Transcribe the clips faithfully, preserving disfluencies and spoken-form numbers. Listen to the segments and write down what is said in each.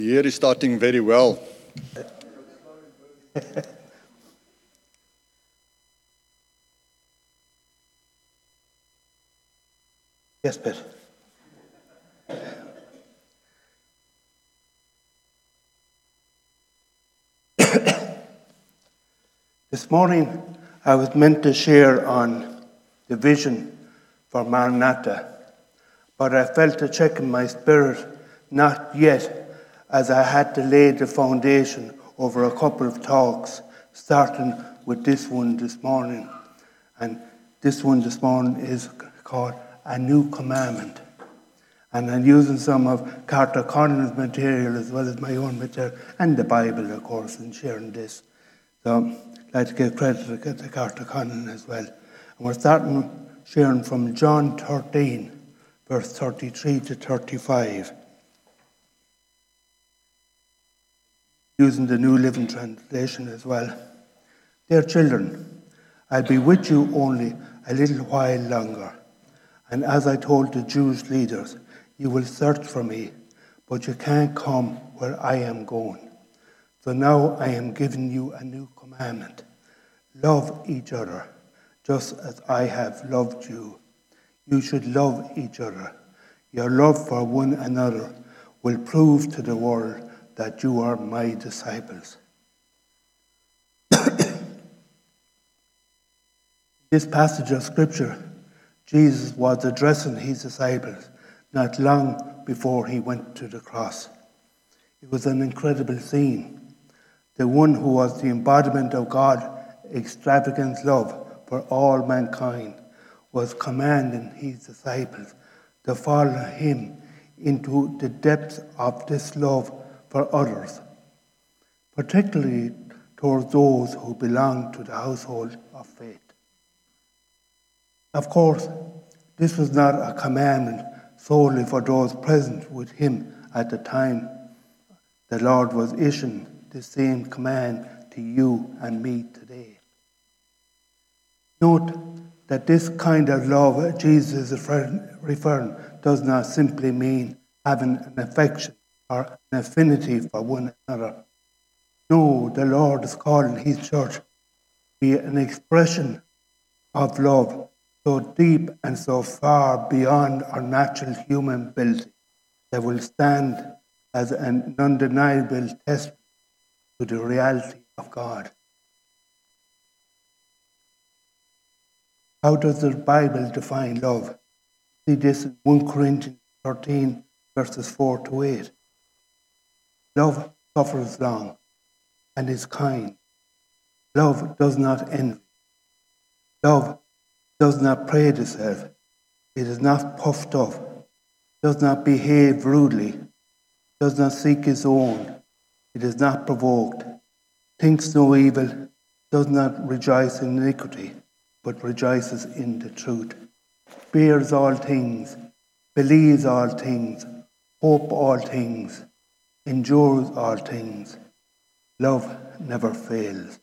The year is starting very well. Yes, Pet. This morning I was meant to share on the vision for Maranatha, but I felt a check in my spirit, not yet, as I had to lay the foundation over a couple of talks, starting with this one this morning. And this one this morning is called A New Commandment. And I'm using some of Carter Connell's material as well as my own material, and the Bible, of course, in sharing this. So I'd like to give credit to Carter Connell as well. And we're starting sharing from John thirteen, verse thirty-three to thirty-five. Using the New Living Translation as well. Dear children, I'll be with you only a little while longer. And as I told the Jewish leaders, you will search for me, but you can't come where I am going. So now I am giving you a new commandment. Love each other, just as I have loved you. You should love each other. Your love for one another will prove to the world that you are my disciples. This passage of Scripture, Jesus was addressing his disciples not long before he went to the cross. It was an incredible scene. The one who was the embodiment of God's extravagant love for all mankind was commanding his disciples to follow him into the depths of this love for others, particularly towards those who belong to the household of faith. Of course, this was not a commandment solely for those present with him at the time. The Lord was issuing the same command to you and me today. Note that this kind of love Jesus is referring does not simply mean having an affection or an affinity for one another. No, the Lord is calling his church to be an expression of love so deep and so far beyond our natural human ability that will stand as an undeniable testament to the reality of God. How does the Bible define love? See this in First Corinthians thirteen, verses four to eight. Love suffers long and is kind. Love does not envy. Love does not parade itself. It is not puffed up, does not behave rudely, does not seek its own. It is not provoked, thinks no evil, does not rejoice in iniquity, but rejoices in the truth, bears all things, believes all things, hopes all things, endures all things. Love never fails.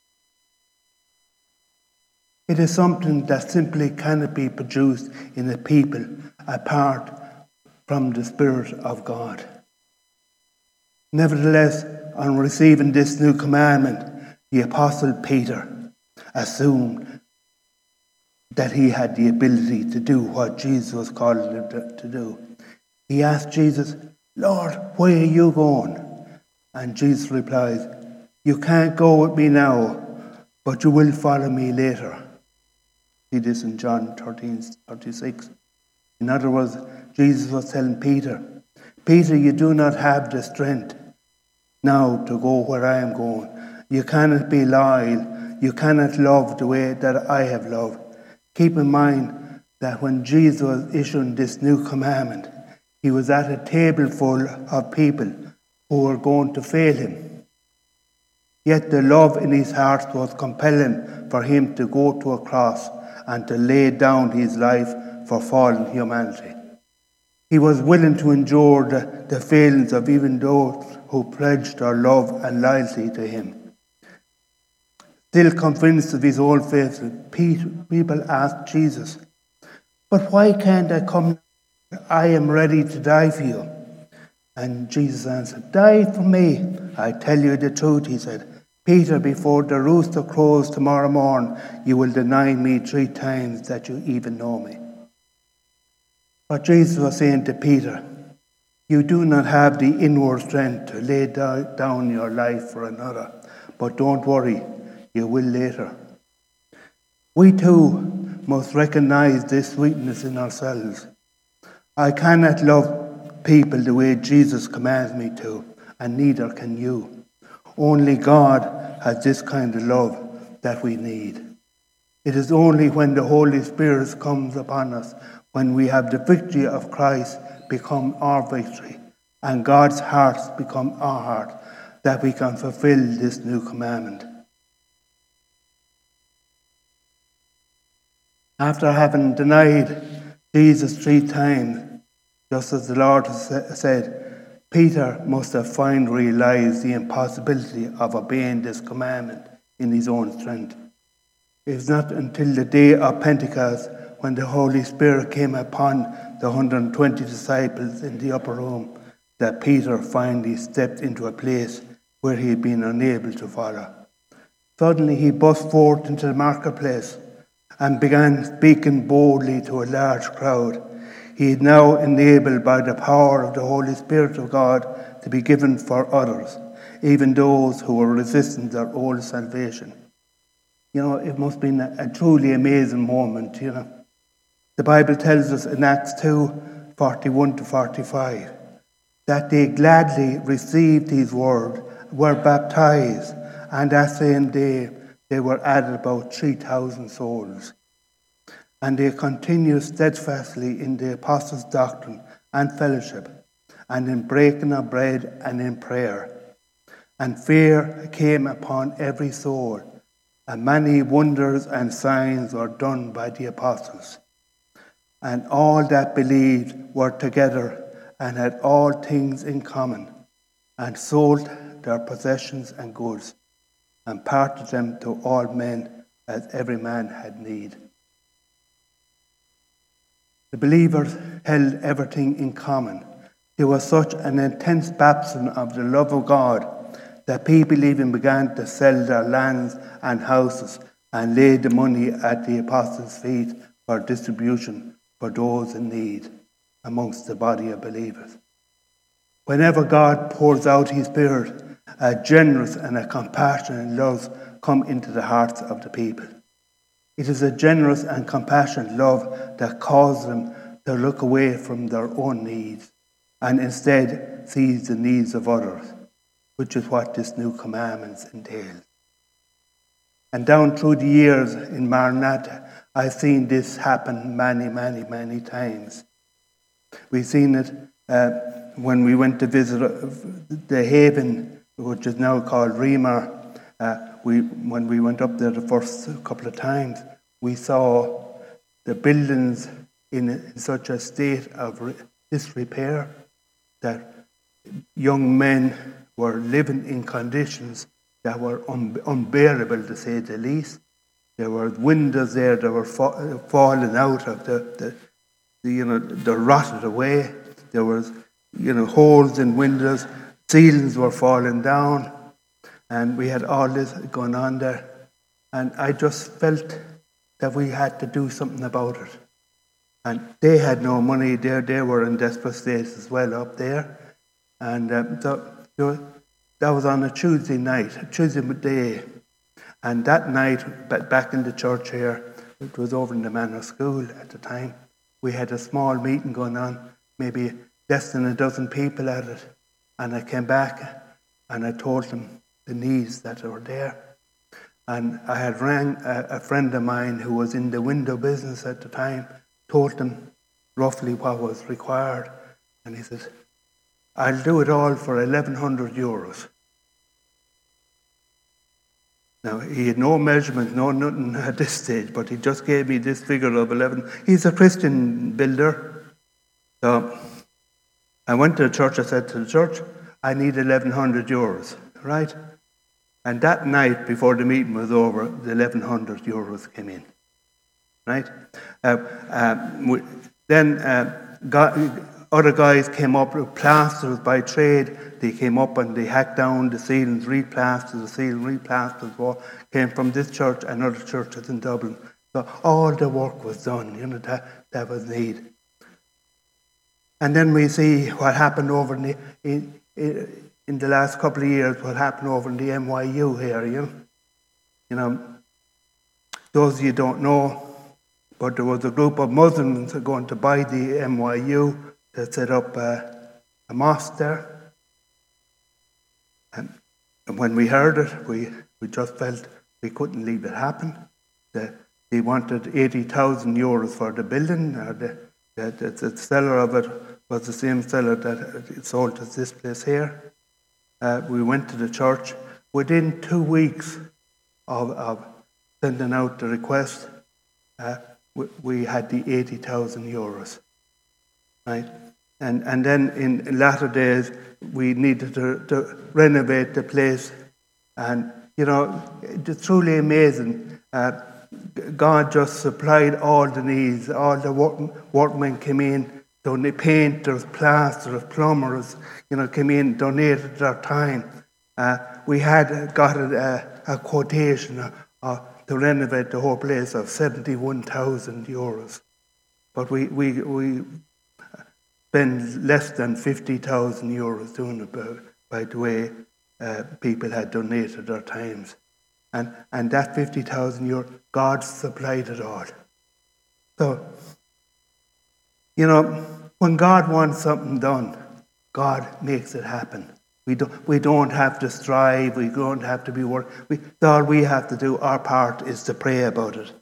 It is something that simply cannot be produced in a people apart from the Spirit of God. Nevertheless, on receiving this new commandment, the Apostle Peter assumed that he had the ability to do what Jesus was calling him to do. He asked Jesus, Lord, where are you going? And Jesus replies, you can't go with me now, but you will follow me later. See this in John thirteen thirty-six. In other words, Jesus was telling Peter, Peter, you do not have the strength now to go where I am going. You cannot be loyal. You cannot love the way that I have loved. Keep in mind that when Jesus was issuing this new commandment, he was at a table full of people who were going to fail him. Yet the love in his heart was compelling for him to go to a cross and to lay down his life for fallen humanity. He was willing to endure the, the failings of even those who pledged their love and loyalty to him. Still convinced of his own faith, people asked Jesus, but why can't I come? I am ready to die for you. And Jesus answered, "Die for me. I tell you the truth," he said. "Peter, before the rooster crows tomorrow morning, you will deny me three times that you even know me." What Jesus was saying to Peter, you do not have the inward strength to lay down your life for another, but don't worry, you will later. We too must recognize this weakness in ourselves. I cannot love people the way Jesus commands me to, and neither can you. Only God has this kind of love that we need. It is only when the Holy Spirit comes upon us, when we have the victory of Christ become our victory, and God's hearts become our heart, that we can fulfill this new commandment. After having denied Jesus three times, just as the Lord said, Peter must have finally realized the impossibility of obeying this commandment in his own strength. It was not until the day of Pentecost, when the Holy Spirit came upon the one hundred twenty disciples in the upper room, that Peter finally stepped into a place where he had been unable to follow. Suddenly he burst forth into the marketplace and began speaking boldly to a large crowd. He is now enabled by the power of the Holy Spirit of God to be given for others, even those who were resisting their own salvation. You know, it must have been a, a truly amazing moment, you know. The Bible tells us in Acts two, forty-one to forty-five, that they gladly received his word, were baptized, and that same day they were added about three thousand souls. And they continued steadfastly in the apostles' doctrine and fellowship, and in breaking of bread and in prayer. And fear came upon every soul, and many wonders and signs were done by the apostles. And all that believed were together and had all things in common, and sold their possessions and goods, and parted them to all men as every man had need. The believers held everything in common. There was such an intense baptism of the love of God that people even began to sell their lands and houses and lay the money at the apostles' feet for distribution for those in need amongst the body of believers. Whenever God pours out his Spirit, a generous and a compassionate love come into the hearts of the people. It is a generous and compassionate love that causes them to look away from their own needs and instead sees the needs of others, which is what this new commandment entails. And down through the years in Maranatha, I've seen this happen many, many, many times. We've seen it uh, when we went to visit the Haven, which is now called Remar. Uh, we, when we went up there the first couple of times, we saw the buildings in, in such a state of re- disrepair that young men were living in conditions that were un- unbearable, to say the least. There were windows there that were fa- falling out of the, the, the, you know, they rotted away. There was, you know, holes in windows. Ceilings were falling down. And we had all this going on there. And I just felt that we had to do something about it. And they had no money there. They were in desperate states as well up there. And um, so you know, that was on a Tuesday night, a Tuesday day. And that night, back in the church here, it was over in the Manor School at the time, we had a small meeting going on, maybe less than a dozen people at it. And I came back and I told them the needs that were there. And I had rang a, a friend of mine who was in the window business at the time, told him roughly what was required. And he said, I'll do it all for eleven hundred euros. Now, he had no measurement, no nothing at this stage, but he just gave me this figure of eleven. He's a Christian builder. So I went to the church, I said to the church, I need eleven hundred euros, right? And that night, before the meeting was over, the eleven hundred euros came in, right? Uh, uh, we, then uh, God, Other guys came up with plasters by trade. They came up and they hacked down the ceilings, replastered the ceiling, replastered the wall. Came from this church and other churches in Dublin. So all the work was done, you know, that, that was needed. And then we see what happened over in the, in, in the last couple of years, what happened over in the N Y U here, you know. You know, those of you don't know, but there was a group of Muslims going to buy the N Y U to set up a, a mosque there. And, and when we heard it, we, we just felt we couldn't leave it happen. The, they wanted eighty thousand euros for the building. Or the, the, the, the seller of it was the same seller that it sold to this place here. Uh, we went to the church. Within two weeks of, of sending out the request, uh, we, we had the eighty thousand euros. Right? And and then in, in latter days, we needed to, to renovate the place. And, you know, it's truly amazing. Uh, God just supplied all the needs. All the work, workmen came in, the painters, plasterers, plumbers, you know, came in, donated their time. Uh, we had got a, a quotation uh, uh, to renovate the whole place of seventy-one thousand euros. But we, we, we spent less than fifty thousand euros doing it by, by the way uh, people had donated their times. And, and that fifty thousand euros, God supplied it all. So, you know, when God wants something done, God makes it happen. We don't, we don't have to strive. We don't have to be worried. We, all we have to do, our part, is to pray about it.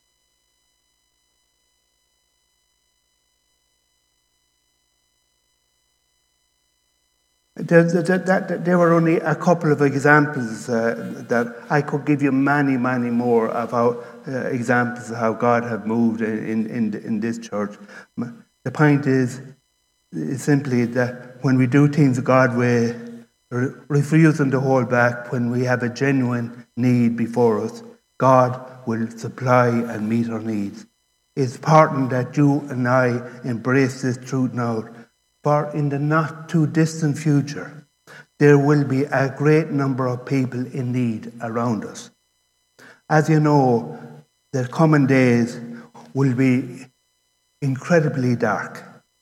There, there, there, there were only a couple of examples uh, that I could give you many, many more of how, uh, examples of how God had moved in, in, in this church. The point is, is simply that when we do things God's way, refusing to hold back, when we have a genuine need before us, God will supply and meet our needs. It's important that you and I embrace this truth now. For in the not too distant future, there will be a great number of people in need around us. As you know, the coming days will be incredibly dark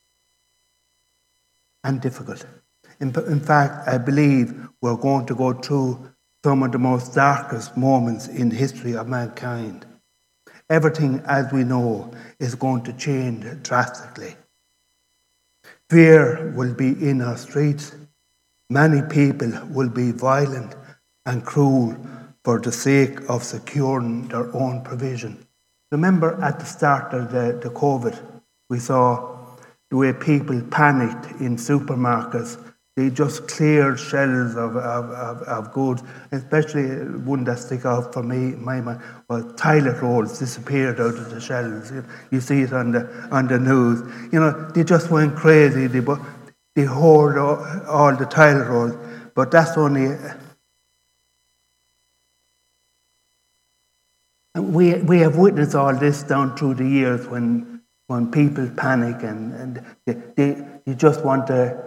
and difficult. In, in fact, I believe we're going to go through some of the most darkest moments in the history of mankind. Everything, as we know, is going to change drastically. Fear will be in our streets. Many people will be violent and cruel for the sake of securing their own provision. Remember at the start of the, the COVID, we saw the way people panicked in supermarkets. They just cleared shelves of, of, of, of goods, especially one that stick out for me, my mind, was toilet rolls disappeared out of the shelves. You, you see it on the on the news. You know, they just went crazy. They, they hoard all, all the toilet rolls, but that's only... We, we have witnessed all this down through the years when, when people panic and, and they, they, they just want to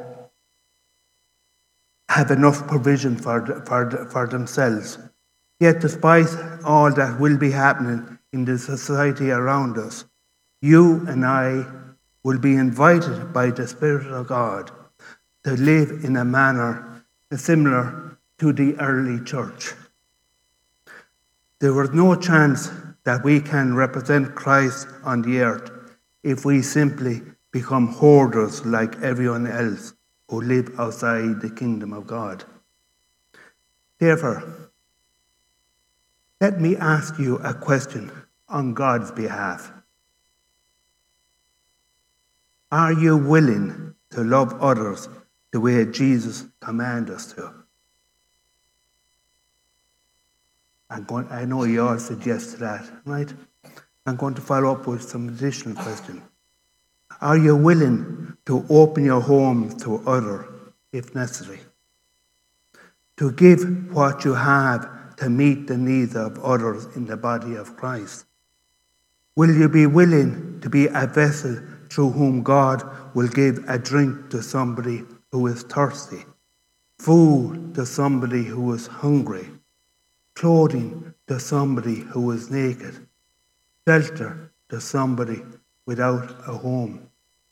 have enough provision for, for, for themselves. Yet despite all that will be happening in the society around us, you and I will be invited by the Spirit of God to live in a manner similar to the early church. There was no chance that we can represent Christ on the earth if we simply become hoarders like everyone else who live outside the kingdom of God. Therefore, let me ask you a question on God's behalf. Are you willing to love others the way Jesus commanded us to? I'm going, I know you all suggest that, right? I'm going to follow up with some additional questions. Are you willing to open your home to others if necessary? To give what you have to meet the needs of others in the body of Christ? Will you be willing to be a vessel through whom God will give a drink to somebody who is thirsty, food to somebody who is hungry, clothing to somebody who is naked, shelter to somebody without a home.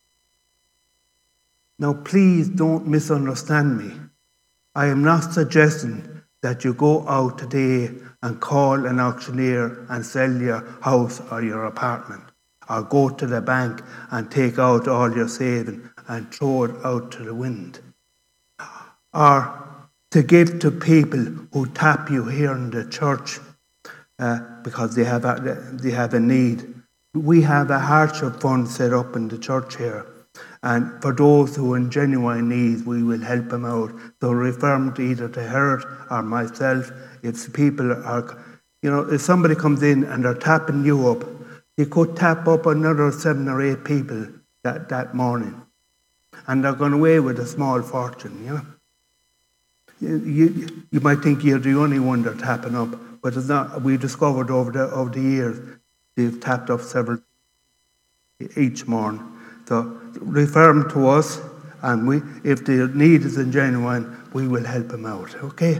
Now, please don't misunderstand me. I am not suggesting that you go out today and call an auctioneer and sell your house or your apartment, or go to the bank and take out all your saving and throw it out to the wind, or to give to people who tap you here in the church uh, because they have a, they have a need. We have a hardship fund set up in the church here, and for those who are in genuine need, we will help them out. So refer them to either to Herod or myself. If people are, you know, if somebody comes in and they're tapping you up, you could tap up another seven or eight people that, that morning, and they're going away with a small fortune, you know. You, you, you might think you're the only one they're tapping up, but it's not. We discovered over the over the years they've tapped up several each morning. So refer them to us, and we, if the need is genuine, we will help them out. Okay.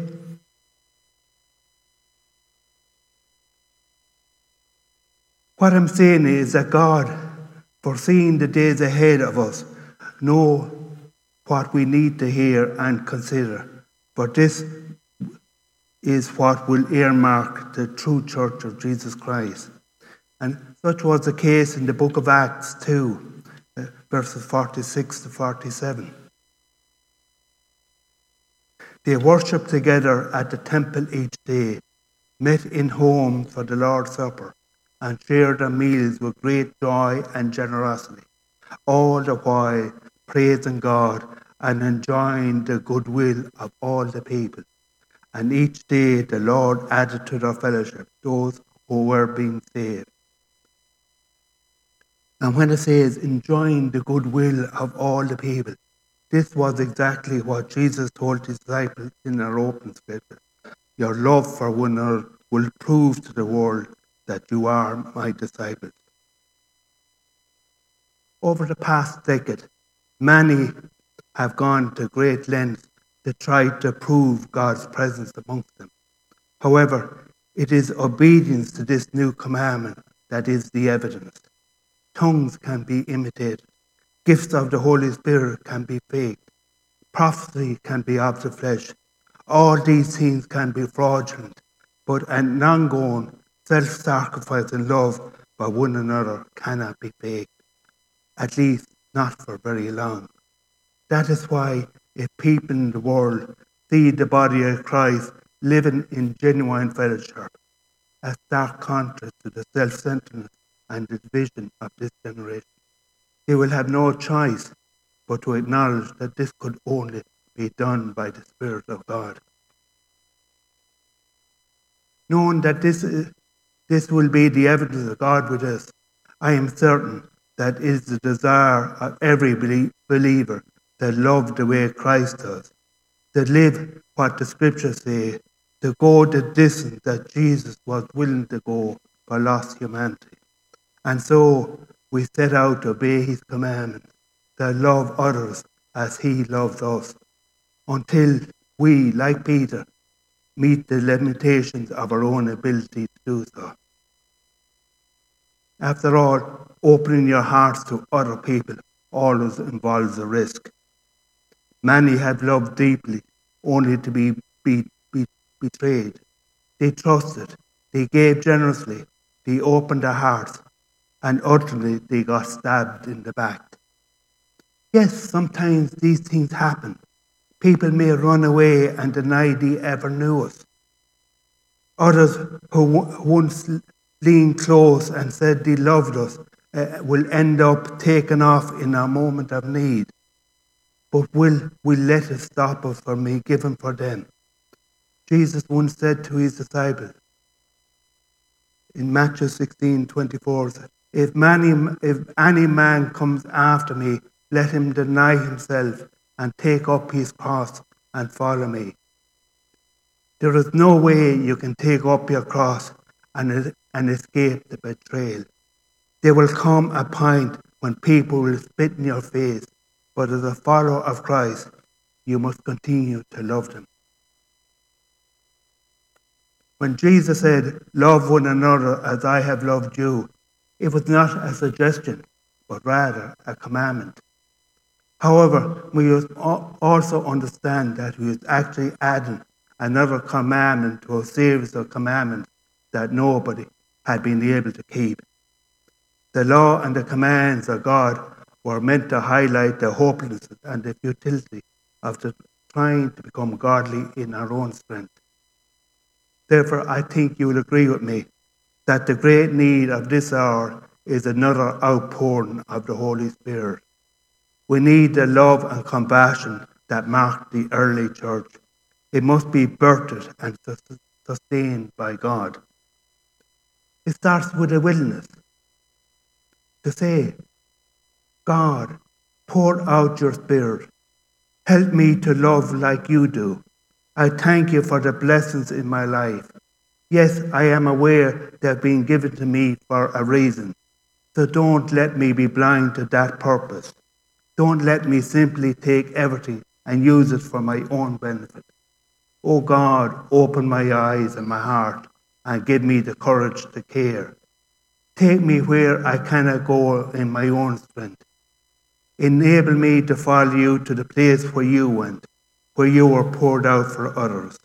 What I'm saying is that God, foreseeing the days ahead of us, know what we need to hear and consider. But this is what will earmark the true church of Jesus Christ. And such was the case in the book of Acts two, uh, verses forty-six to forty-seven. They worshipped together at the temple each day, met in homes for the Lord's Supper, and shared their meals with great joy and generosity, all the while praising God and enjoying the goodwill of all the people. And each day the Lord added to their fellowship those who were being saved. And when it says enjoying the goodwill of all the people, this was exactly what Jesus told his disciples in our open scripture. Your love for one another will prove to the world that you are my disciples. Over the past decade, many have gone to great lengths to try to prove God's presence amongst them. However, it is obedience to this new commandment that is the evidence. Tongues can be imitated. Gifts of the Holy Spirit can be faked. Prophecy can be of the flesh. All these things can be fraudulent, but an ongoing self-sacrificing love for one another cannot be faked, at least not for very long. That is why if people in the world see the body of Christ living in genuine fellowship, a stark contrast to the self-centeredness and the division of this generation, they will have no choice but to acknowledge that this could only be done by the Spirit of God. Knowing that this is, this will be the evidence of God with us, I am certain that it is the desire of every believer to love the way Christ does, to live what the Scriptures say, to go the distance that Jesus was willing to go for lost humanity. And so we set out to obey his commandments, to love others as he loves us, until we, like Peter, meet the limitations of our own ability to do so. After all, opening your hearts to other people always involves a risk. Many have loved deeply only to be, be, be betrayed. They trusted, they gave generously, they opened their hearts, and ultimately they got stabbed in the back. Yes, sometimes these things happen. People may run away and deny they ever knew us. Others who once leaned close and said they loved us uh, will end up taken off in a moment of need. But will we let it stop us from being given for them? Jesus once said to his disciples in Matthew sixteen twenty-four, if, many, if any man comes after me, let him deny himself and take up his cross and follow me. There is no way you can take up your cross and, and escape the betrayal. There will come a point when people will spit in your face, but as a follower of Christ, you must continue to love them. When Jesus said, "Love one another as I have loved you," it was not a suggestion, but rather a commandment. However, we must also understand that he was actually adding another commandment to a series of commandments that nobody had been able to keep. The law and the commands of God were meant to highlight the hopelessness and the futility of the trying to become godly in our own strength. Therefore, I think you will agree with me that the great need of this hour is another outpouring of the Holy Spirit. We need the love and compassion that marked the early church. It must be birthed and sustained by God. It starts with a willingness to say, "God, pour out your Spirit. Help me to love like you do. I thank you for the blessings in my life. Yes, I am aware they have been given to me for a reason. So don't let me be blind to that purpose. Don't let me simply take everything and use it for my own benefit. Oh God, open my eyes and my heart and give me the courage to care. Take me where I cannot go in my own strength. Enable me to follow you to the place where you went, where you were poured out for others."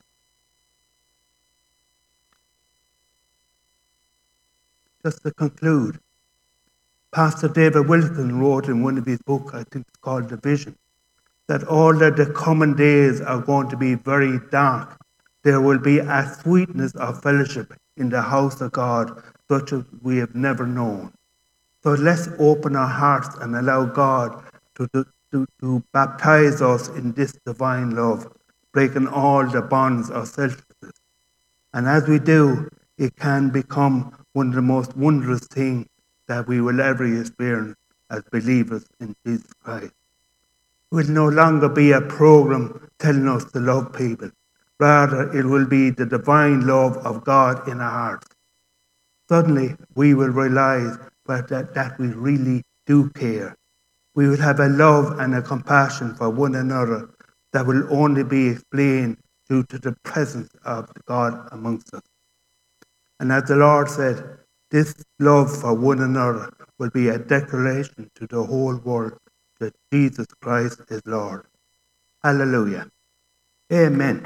Just to conclude, Pastor David Wilson wrote in one of his books, I think it's called The Vision, that although the coming days are going to be very dark, there will be a sweetness of fellowship in the house of God such as we have never known. So let's open our hearts and allow God to, to, to baptize us in this divine love, breaking all the bonds of selfishness. And as we do, it can become one of the most wondrous things that we will ever experience as believers in Jesus Christ. It will no longer be a program telling us to love people. Rather, it will be the divine love of God in our hearts. Suddenly, we will realize that, that we really do care. We will have a love and a compassion for one another that will only be explained due to the presence of God amongst us. And as the Lord said, this love for one another will be a declaration to the whole world that Jesus Christ is Lord. Hallelujah. Amen.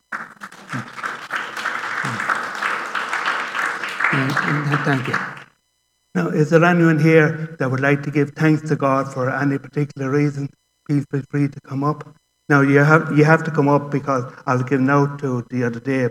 Thank you. Now, is there anyone here that would like to give thanks to God for any particular reason? Please feel free to come up. Now, you have you have to come up because I was given out to the other day